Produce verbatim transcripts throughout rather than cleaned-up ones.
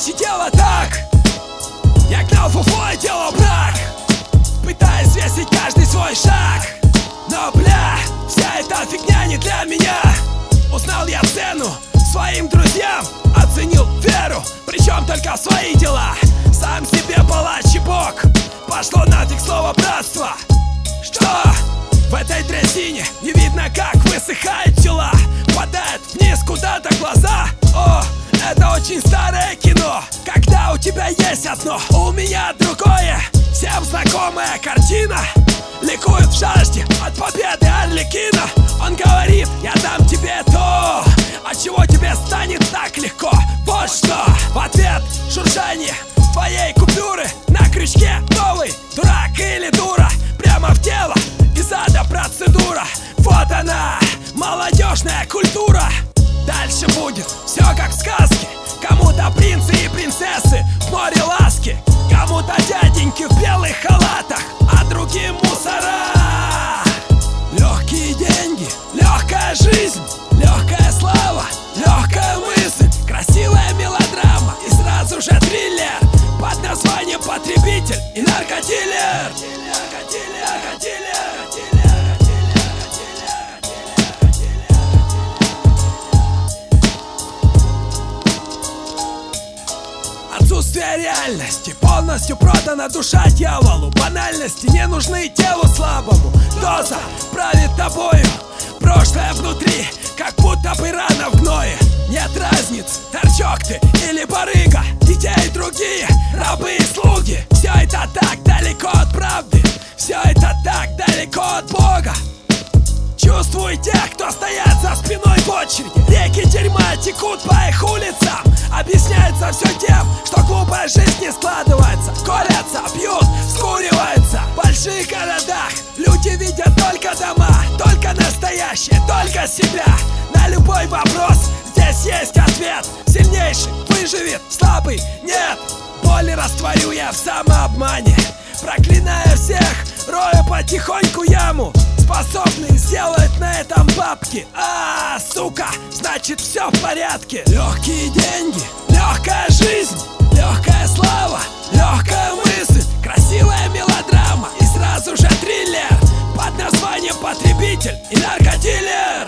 Короче, дело так. Я гнал фуфло и делал брак, пытаясь взвесить каждый свой шаг. Но, бля, вся эта фигня не для меня. Узнал я цену своим друзьям, оценил веру, причем только в свои дела. Сам себе палач и бог, пошло нафиг слово братство. Что? В этой трясине не видно, как высыхают тела, падает вниз куда-то глаза. О, это очень старое кино, когда у тебя есть одно, у меня другое. Всем знакомая картина. Ликует в жажде от победы Арлекина. Он говорит: я дам тебе то, от чего тебе станет так легко. Вот что. В ответ шуршание твоей купюры на крючке новый. Дурак или дура, прямо в тело, из ада процедура. Вот она, молодежная культура. Дальше будет все как в сказке. Кому-то принцы и принцессы в море ласки, кому-то дяденьки в белых халатах, а другим мусора. Легкие деньги, легкая жизнь, легкая слава, легкая мысль, красивая мелодрама и сразу же триллер под названием «Потребитель» и «Наркодилер». Отсутствие реальности, полностью продана душа дьяволу. Банальности не нужны телу слабому. Доза правит тобою, прошлое внутри, как будто бы рана в гное. Нет разниц, торчок ты или барыга, и те и другие, рабы и слуги. Все это так далеко от правды, все это так далеко от Бога. Чувствуй тех, кто стоят за спиной в очереди. Реки дерьма текут по их улицам. Объясняется все тем, что глупая жизнь не складывается. Колятся, пьют, скуриваются. В больших городах люди видят только дома, только настоящее, только себя. На любой вопрос здесь есть ответ. Сильнейший выживет, слабый нет. Боль растворю я в самообмане, проклиная всех, роя потихоньку яму. Способны сделать на этом бабки. А, сука, значит все в порядке. Легкие деньги, легкая жизнь, легкая слава, легкая мысль, красивая мелодрама и сразу же триллер под названием «Потребитель» и «Наркодилер».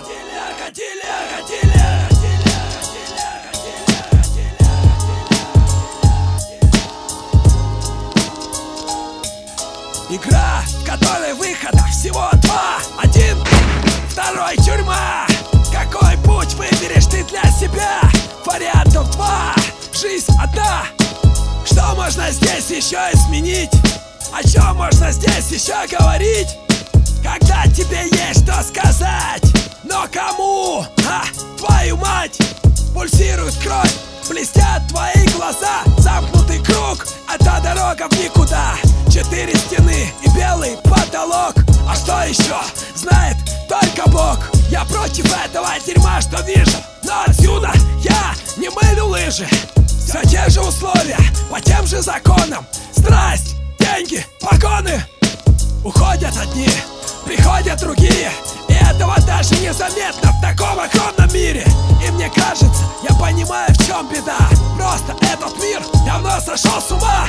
Игра, в которой выхода всего два. Один, второй — тюрьма. Какой путь выберешь ты для себя? Вариантов два, жизнь одна. Что можно здесь еще изменить? О чем можно здесь еще говорить? Когда тебе есть что сказать. Но кому? А, твою мать! Пульсирует кровь, блестят твои глаза. Замкнутый круг, это дорога в никуда. Четыре стены и белый потолок. А что еще знает только Бог. Я против этого дерьма, что вижу, но отсюда я не мылю лыжи. Все те же условия, по тем же законам. Страсть, деньги, погоны. Уходят одни, приходят другие. И этого даже незаметно в таком огромном мире. И мне кажется, я понимаю, в чем беда. Просто этот мир давно сошел с ума.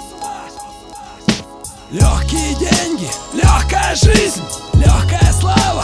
Легкие деньги, легкая жизнь, легкая слава,